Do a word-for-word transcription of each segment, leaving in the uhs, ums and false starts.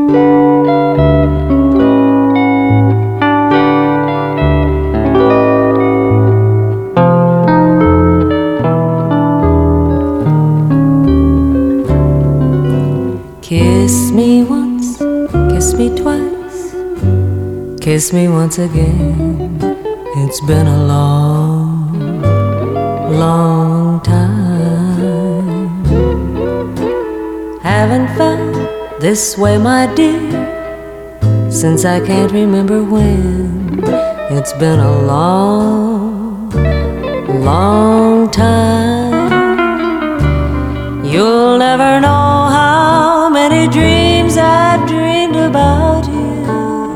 Kiss me once, kiss me twice, kiss me once again. It's been a long, long time. Haven't felt this way, my dear, since I can't remember when. It's been a long, long time. You'll never know how many dreams I've dreamed about you,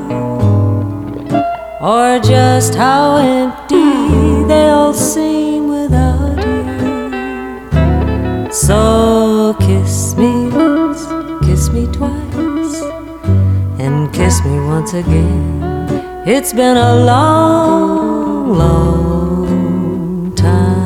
or just how empty they all seem without you. So kiss me once, kiss me twice, and kiss me once again. It's been a long, long time.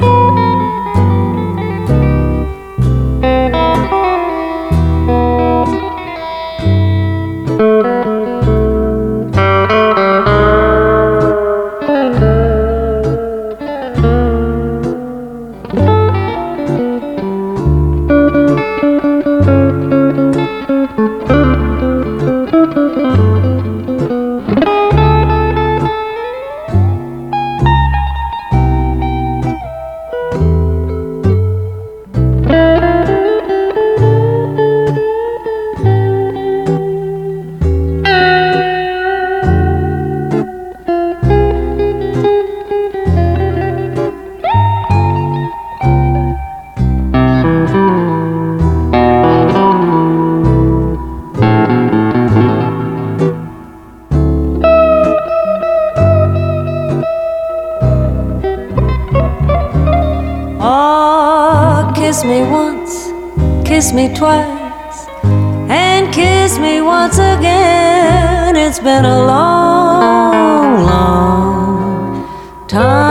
Kiss me once, kiss me twice, and kiss me once again. It's been a long, long time.